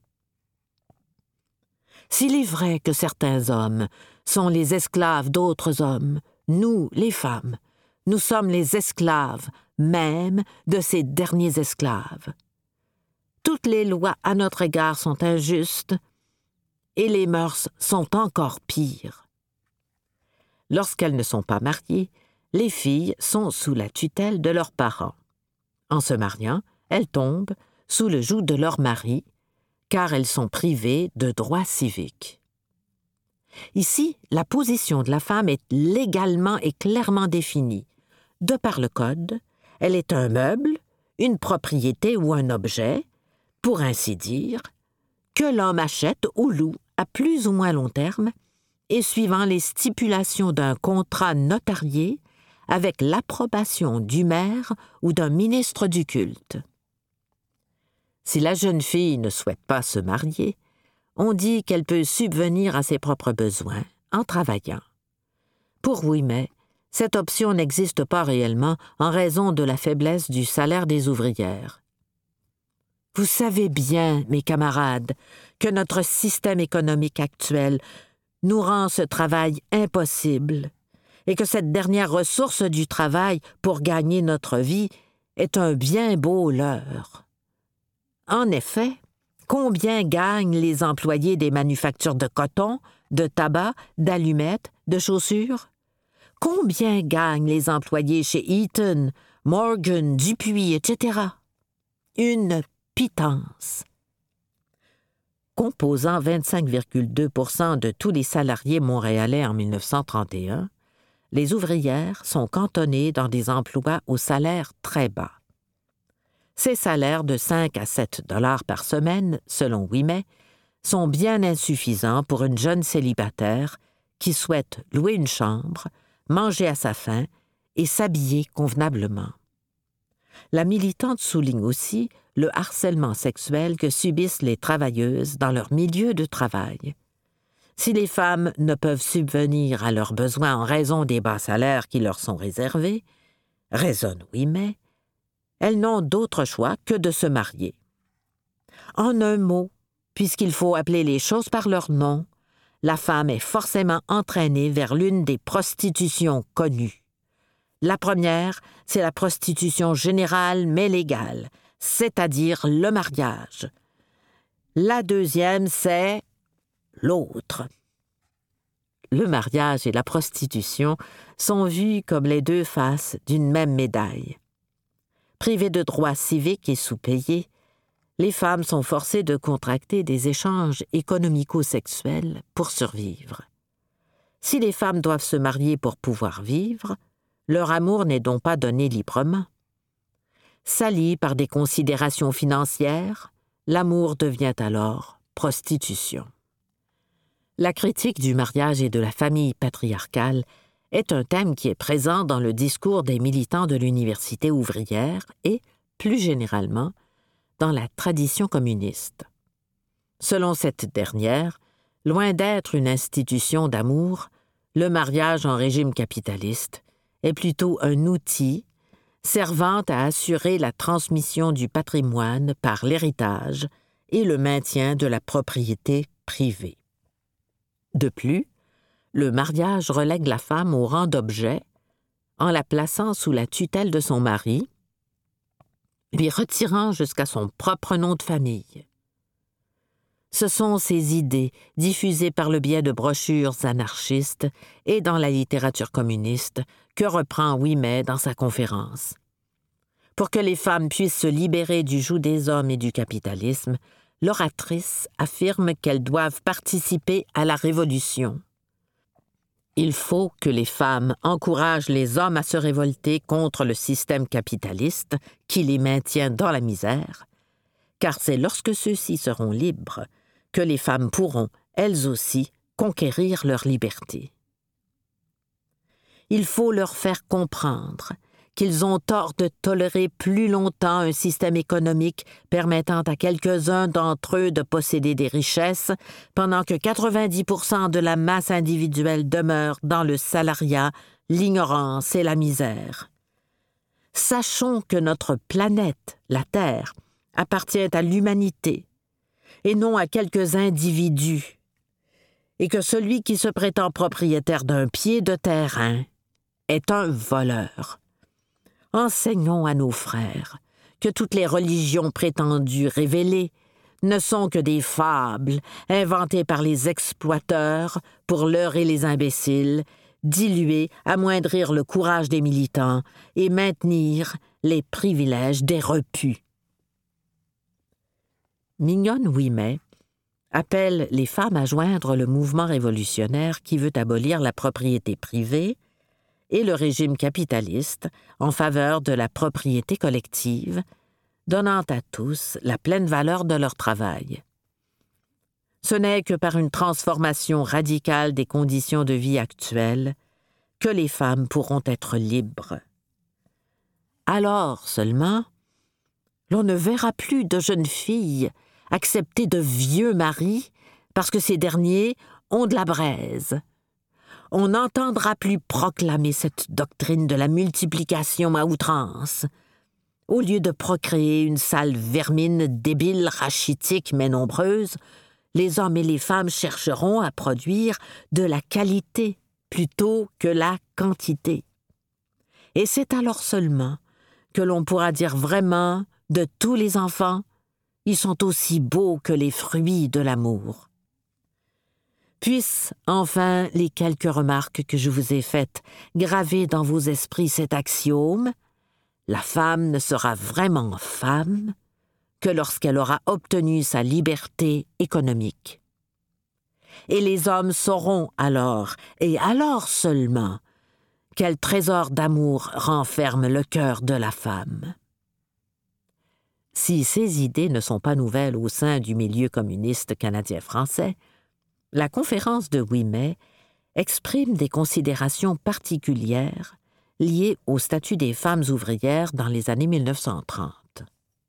S4: S'il est vrai que certains hommes sont les esclaves d'autres hommes, nous, les femmes, nous sommes les esclaves même de ces derniers esclaves. Toutes les lois à notre égard sont injustes et les mœurs sont encore pires. Lorsqu'elles ne sont pas mariées, les filles sont sous la tutelle de leurs parents. En se mariant, elles tombent sous le joug de leur mari, car elles sont privées de droits civiques. Ici, la position de la femme est légalement et clairement définie. De par le Code, elle est un meuble, une propriété ou un objet, pour ainsi dire, que l'homme achète ou loue à plus ou moins long terme et suivant les stipulations d'un contrat notarié avec l'approbation du maire ou d'un ministre du culte. Si la jeune fille ne souhaite pas se marier, on dit qu'elle peut subvenir à ses propres besoins en travaillant. Pour Ouimet, cette option n'existe pas réellement en raison de la faiblesse du salaire des ouvrières. Vous savez bien, mes camarades, que notre système économique actuel nous rend ce travail impossible et que cette dernière ressource du travail pour gagner notre vie est un bien beau leurre. En effet, combien gagnent les employés des manufactures de coton, de tabac, d'allumettes, de chaussures? Combien gagnent les employés chez Eaton, Morgan, Dupuis, et cetera? Une pitance. Composant vingt-cinq virgule deux pour cent de tous les salariés montréalais en mille neuf cent trente et un, les ouvrières sont cantonnées dans des emplois au salaire très bas. Ces salaires de cinq à sept dollars par semaine, selon Ouimet, sont bien insuffisants pour une jeune célibataire qui souhaite louer une chambre, manger à sa faim et s'habiller convenablement. La militante souligne aussi le harcèlement sexuel que subissent les travailleuses dans leur milieu de travail. Si les femmes ne peuvent subvenir à leurs besoins en raison des bas salaires qui leur sont réservés, raisonne Ouimet, elles n'ont d'autre choix que de se marier. En un mot, puisqu'il faut appeler les choses par leur nom, la femme est forcément entraînée vers l'une des prostitutions connues. La première, c'est la prostitution générale mais légale, c'est-à-dire le mariage. La deuxième, c'est l'autre. Le mariage et la prostitution sont vus comme les deux faces d'une même médaille. Privées de droits civiques et sous-payées, les femmes sont forcées de contracter des échanges économico-sexuels pour survivre. Si les femmes doivent se marier pour pouvoir vivre, leur amour n'est donc pas donné librement. Sali par des considérations financières, l'amour devient alors prostitution. La critique du mariage et de la famille patriarcale est un thème qui est présent dans le discours des militants de l'université ouvrière et, plus généralement, dans la tradition communiste. Selon cette dernière, loin d'être une institution d'amour, le mariage en régime capitaliste est plutôt un outil servant à assurer la transmission du patrimoine par l'héritage et le maintien de la propriété privée. De plus, le mariage relègue la femme au rang d'objet en la plaçant sous la tutelle de son mari, lui retirant jusqu'à son propre nom de famille. Ce sont ces idées, diffusées par le biais de brochures anarchistes et dans la littérature communiste, que reprend Ouimet dans sa conférence. Pour que les femmes puissent se libérer du joug des hommes et du capitalisme, l'oratrice affirme qu'elles doivent participer à la révolution. Il faut que les femmes encouragent les hommes à se révolter contre le système capitaliste qui les maintient dans la misère, car c'est lorsque ceux-ci seront libres que les femmes pourront, elles aussi, conquérir leur liberté. Il faut leur faire comprendre qu'ils ont tort de tolérer plus longtemps un système économique permettant à quelques-uns d'entre eux de posséder des richesses, pendant que quatre-vingt-dix pour cent de la masse individuelle demeure dans le salariat, l'ignorance et la misère. Sachons que notre planète, la Terre, appartient à l'humanité et non à quelques individus, et que celui qui se prétend propriétaire d'un pied de terrain est un voleur. Enseignons à nos frères que toutes les religions prétendues révélées ne sont que des fables inventées par les exploiteurs pour leurrer les imbéciles, diluer, amoindrir le courage des militants et maintenir les privilèges des repus. Mignonne Ouimet appelle les femmes à joindre le mouvement révolutionnaire qui veut abolir la propriété privée et le régime capitaliste en faveur de la propriété collective, donnant à tous la pleine valeur de leur travail. Ce n'est que par une transformation radicale des conditions de vie actuelles que les femmes pourront être libres. Alors seulement, l'on ne verra plus de jeunes filles accepter de vieux maris parce que ces derniers ont de la braise. On n'entendra plus proclamer cette doctrine de la multiplication à outrance. Au lieu de procréer une sale vermine débile, rachitique mais nombreuse, les hommes et les femmes chercheront à produire de la qualité plutôt que la quantité. Et c'est alors seulement que l'on pourra dire vraiment de tous les enfants, ils sont aussi beaux que les fruits de l'amour. Puissent, enfin, les quelques remarques que je vous ai faites graver dans vos esprits cet axiome: la femme ne sera vraiment femme que lorsqu'elle aura obtenu sa liberté économique. Et les hommes sauront alors, et alors seulement, quel trésor d'amour renferme le cœur de la femme. Si ces idées ne sont pas nouvelles au sein du milieu communiste canadien-français, la conférence de huit mai exprime des considérations particulières liées au statut des femmes ouvrières dans les années mille neuf cent trente.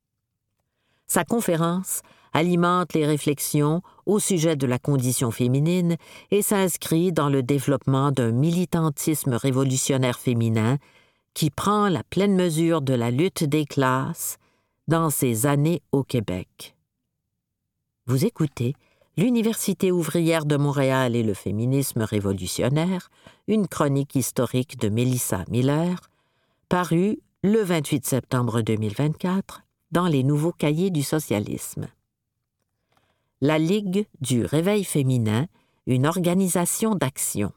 S4: Sa conférence alimente les réflexions au sujet de la condition féminine et s'inscrit dans le développement d'un militantisme révolutionnaire féminin qui prend la pleine mesure de la lutte des classes dans ces années au Québec. Vous écoutez L'Université ouvrière de Montréal et le féminisme révolutionnaire, une chronique historique de Mélissa Miller, parue le vingt-huit septembre deux mille vingt-quatre dans les Nouveaux Cahiers du socialisme. La Ligue du Réveil féminin, une organisation d'action.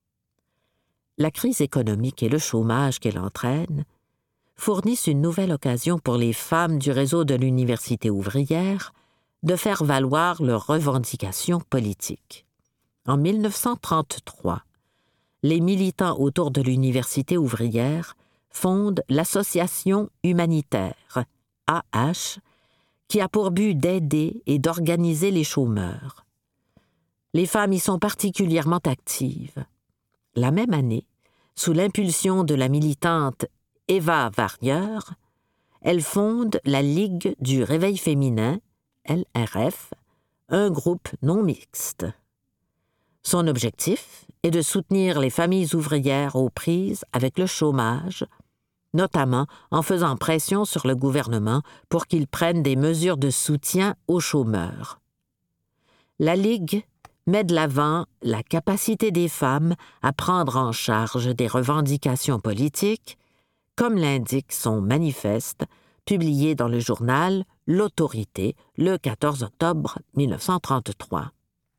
S4: La crise économique et le chômage qu'elle entraîne fournissent une nouvelle occasion pour les femmes du réseau de l'Université ouvrière de faire valoir leurs revendications politiques. En mille neuf cent trente-trois, les militants autour de l'Université ouvrière fondent l'Association humanitaire, A H, qui a pour but d'aider et d'organiser les chômeurs. Les femmes y sont particulièrement actives. La même année, sous l'impulsion de la militante Eva Warrior, elles fondent la Ligue du Réveil féminin, L R F, un groupe non mixte. Son objectif est de soutenir les familles ouvrières aux prises avec le chômage, notamment en faisant pression sur le gouvernement pour qu'il prenne des mesures de soutien aux chômeurs. La Ligue met de l'avant la capacité des femmes à prendre en charge des revendications politiques, comme l'indique son manifeste, publié dans le journal L'Autorité le quatorze octobre mille neuf cent trente-trois.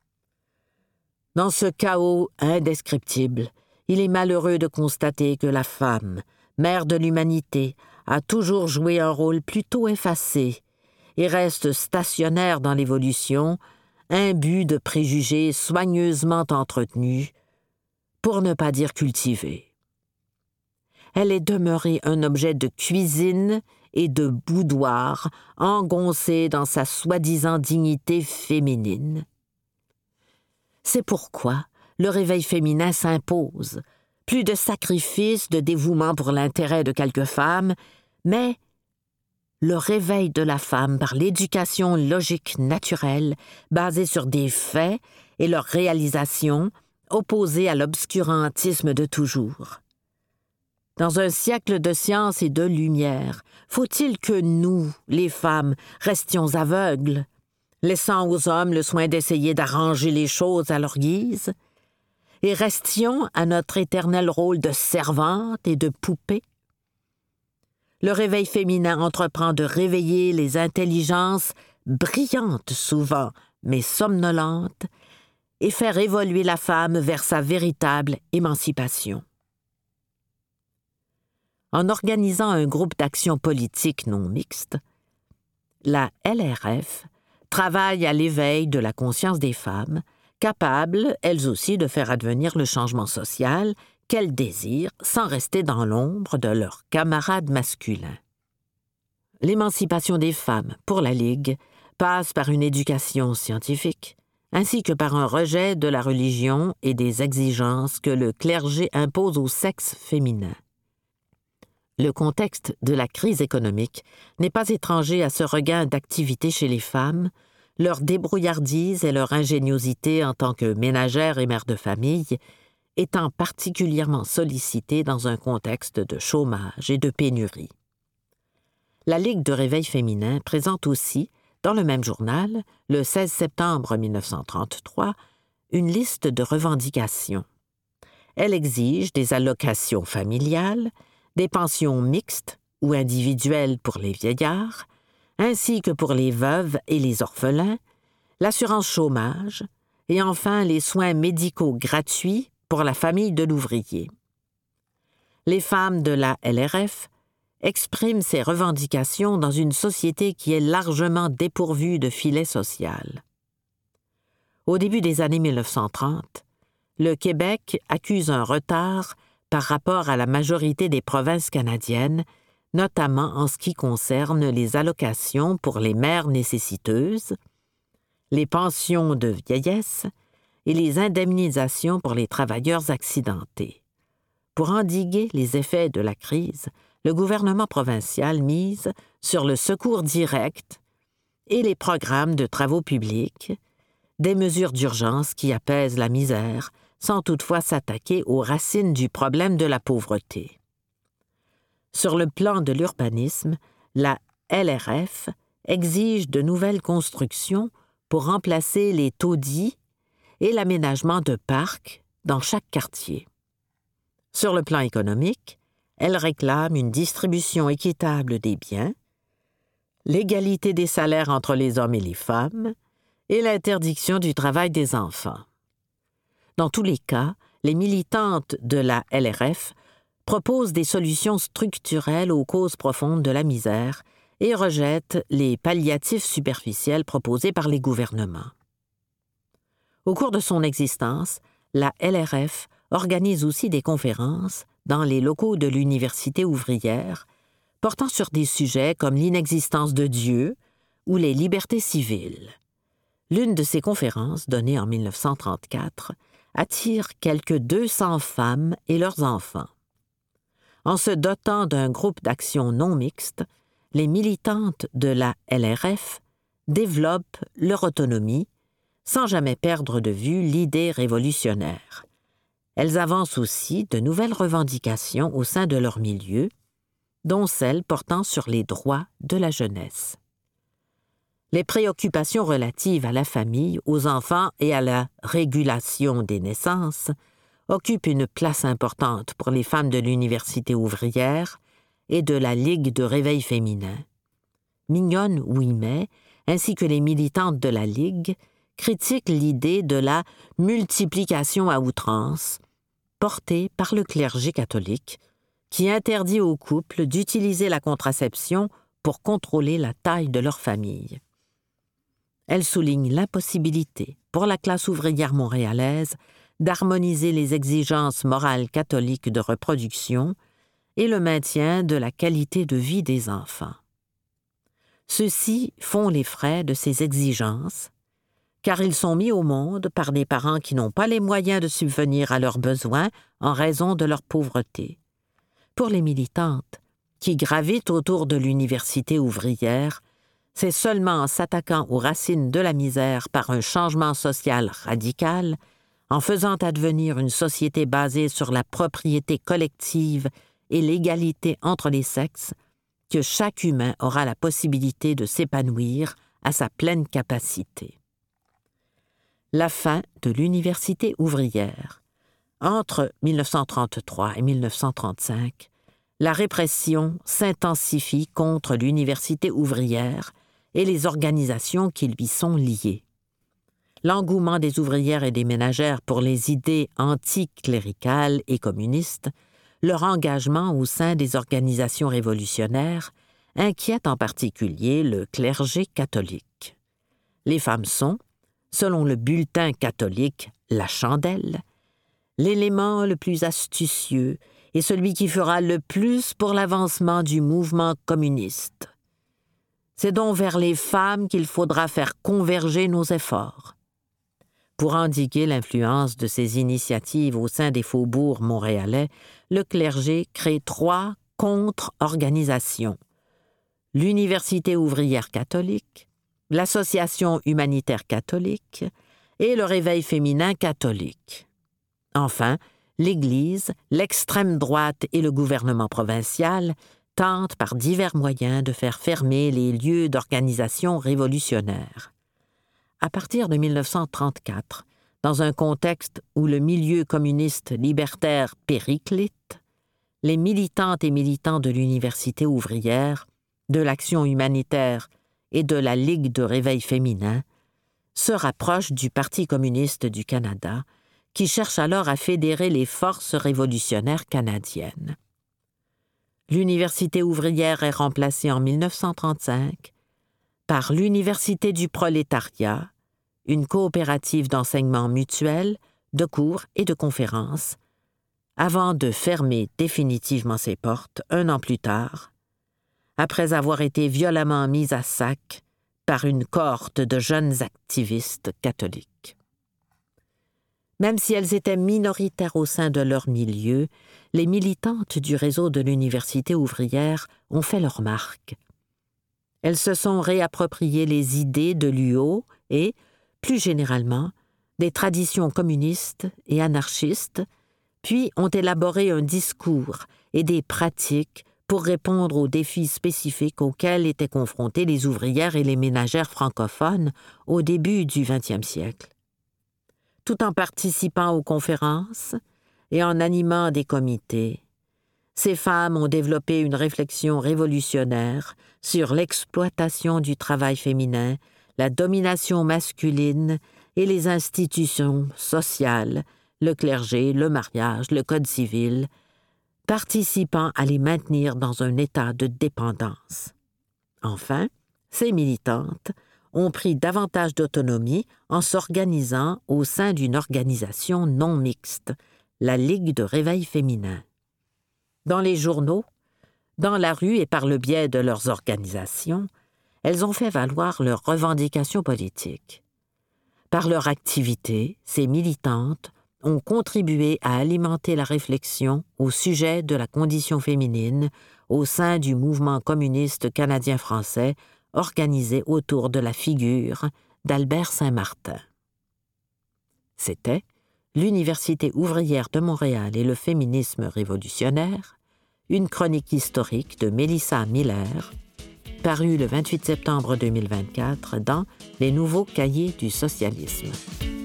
S4: Dans ce chaos indescriptible, il est malheureux de constater que la femme, mère de l'humanité, a toujours joué un rôle plutôt effacé et reste stationnaire dans l'évolution, imbue de préjugés soigneusement entretenus, pour ne pas dire cultivés. Elle est demeurée un objet de cuisine et de boudoir, engoncée dans sa soi-disant dignité féminine. C'est pourquoi le réveil féminin s'impose. Plus de sacrifices, de dévouement pour l'intérêt de quelques femmes, mais le réveil de la femme par l'éducation logique naturelle, basée sur des faits et leur réalisation, opposée à l'obscurantisme de toujours. Dans un siècle de science et de lumière, faut-il que nous, les femmes, restions aveugles, laissant aux hommes le soin d'essayer d'arranger les choses à leur guise, et restions à notre éternel rôle de servante et de poupée? Le réveil féminin entreprend de réveiller les intelligences brillantes souvent, mais somnolentes, et faire évoluer la femme vers sa véritable émancipation. En organisant un groupe d'action politique non mixte, la L R F travaille à l'éveil de la conscience des femmes, capables, elles aussi, de faire advenir le changement social qu'elles désirent sans rester dans l'ombre de leurs camarades masculins. L'émancipation des femmes, pour la Ligue, passe par une éducation scientifique, ainsi que par un rejet de la religion et des exigences que le clergé impose au sexe féminin. Le contexte de la crise économique n'est pas étranger à ce regain d'activité chez les femmes, leur débrouillardise et leur ingéniosité en tant que ménagères et mères de famille étant particulièrement sollicitées dans un contexte de chômage et de pénurie. La Ligue de réveil féminin présente aussi, dans le même journal, le seize septembre mille neuf cent trente-trois, une liste de revendications. Elle exige des allocations familiales, des pensions mixtes ou individuelles pour les vieillards, ainsi que pour les veuves et les orphelins, l'assurance chômage et enfin les soins médicaux gratuits pour la famille de l'ouvrier. Les femmes de la L R F expriment ces revendications dans une société qui est largement dépourvue de filet social. Au début des années mille neuf cent trente, le Québec accuse un retard par rapport à la majorité des provinces canadiennes, notamment en ce qui concerne les allocations pour les mères nécessiteuses, les pensions de vieillesse et les indemnisations pour les travailleurs accidentés. Pour endiguer les effets de la crise, le gouvernement provincial mise sur le secours direct et les programmes de travaux publics, des mesures d'urgence qui apaisent la misère, sans toutefois s'attaquer aux racines du problème de la pauvreté. Sur le plan de l'urbanisme, la L R F exige de nouvelles constructions pour remplacer les taudis et l'aménagement de parcs dans chaque quartier. Sur le plan économique, elle réclame une distribution équitable des biens, l'égalité des salaires entre les hommes et les femmes et l'interdiction du travail des enfants. Dans tous les cas, les militantes de la L R F proposent des solutions structurelles aux causes profondes de la misère et rejettent les palliatifs superficiels proposés par les gouvernements. Au cours de son existence, la L R F organise aussi des conférences dans les locaux de l'Université ouvrière portant sur des sujets comme l'inexistence de Dieu ou les libertés civiles. L'une de ces conférences, donnée en mille neuf cent trente-quatre, attire quelques deux cents femmes et leurs enfants. En se dotant d'un groupe d'action non mixte, les militantes de la L R F développent leur autonomie sans jamais perdre de vue l'idée révolutionnaire. Elles avancent aussi de nouvelles revendications au sein de leur milieu, dont celles portant sur les droits de la jeunesse. Les préoccupations relatives à la famille, aux enfants et à la régulation des naissances occupent une place importante pour les femmes de l'Université ouvrière et de la Ligue de réveil féminin. Mignonne Ouimet, ainsi que les militantes de la Ligue, critiquent l'idée de la multiplication à outrance, portée par le clergé catholique, qui interdit aux couples d'utiliser la contraception pour contrôler la taille de leur famille. Elle souligne l'impossibilité pour la classe ouvrière montréalaise d'harmoniser les exigences morales catholiques de reproduction et le maintien de la qualité de vie des enfants. Ceux-ci font les frais de ces exigences, car ils sont mis au monde par des parents qui n'ont pas les moyens de subvenir à leurs besoins en raison de leur pauvreté. Pour les militantes, qui gravitent autour de l'université ouvrière, c'est seulement en s'attaquant aux racines de la misère par un changement social radical, en faisant advenir une société basée sur la propriété collective et l'égalité entre les sexes, que chaque humain aura la possibilité de s'épanouir à sa pleine capacité. La fin de l'université ouvrière. Entre mille neuf cent trente-trois et mille neuf cent trente-cinq, la répression s'intensifie contre l'université ouvrière et les organisations qui lui sont liées. L'engouement des ouvrières et des ménagères pour les idées anticléricales et communistes, leur engagement au sein des organisations révolutionnaires, inquiète en particulier le clergé catholique. Les femmes sont, selon le bulletin catholique La Chandelle, l'élément le plus astucieux et celui qui fera le plus pour l'avancement du mouvement communiste. C'est donc vers les femmes qu'il faudra faire converger nos efforts. Pour endiguer l'influence de ces initiatives au sein des faubourgs montréalais, le clergé crée trois contre-organisations. L'Université ouvrière catholique, l'Association humanitaire catholique et le Réveil féminin catholique. Enfin, l'Église, l'extrême droite et le gouvernement provincial tentent par divers moyens de faire fermer les lieux d'organisation révolutionnaire. À partir de mille neuf cent trente-quatre, dans un contexte où le milieu communiste libertaire périclite, les militantes et militants de l'Université ouvrière, de l'Action humanitaire et de la Ligue de réveil féminin se rapprochent du Parti communiste du Canada, qui cherche alors à fédérer les forces révolutionnaires canadiennes. L'Université ouvrière est remplacée en mille neuf cent trente-cinq par l'Université du prolétariat, une coopérative d'enseignement mutuel, de cours et de conférences, avant de fermer définitivement ses portes un an plus tard, après avoir été violemment mise à sac par une cohorte de jeunes activistes catholiques. Même si elles étaient minoritaires au sein de leur milieu, les militantes du réseau de l'Université ouvrière ont fait leur marque. Elles se sont réappropriées les idées de l'U O et, plus généralement, des traditions communistes et anarchistes, puis ont élaboré un discours et des pratiques pour répondre aux défis spécifiques auxquels étaient confrontées les ouvrières et les ménagères francophones au début du vingtième siècle. Tout en participant aux conférences et en animant des comités, ces femmes ont développé une réflexion révolutionnaire sur l'exploitation du travail féminin, la domination masculine et les institutions sociales, le clergé, le mariage, le code civil, participant à les maintenir dans un état de dépendance. Enfin, ces militantes ont pris davantage d'autonomie en s'organisant au sein d'une organisation non mixte, la Ligue de réveil féminin. Dans les journaux, dans la rue et par le biais de leurs organisations, elles ont fait valoir leurs revendications politiques. Par leur activité, ces militantes ont contribué à alimenter la réflexion au sujet de la condition féminine au sein du mouvement communiste canadien-français organisé autour de la figure d'Albert Saint-Martin. C'était l'Université ouvrière de Montréal et le féminisme révolutionnaire, une chronique historique de Mélissa Miller, parue le vingt-huit septembre deux mille vingt-quatre dans Les Nouveaux Cahiers du socialisme.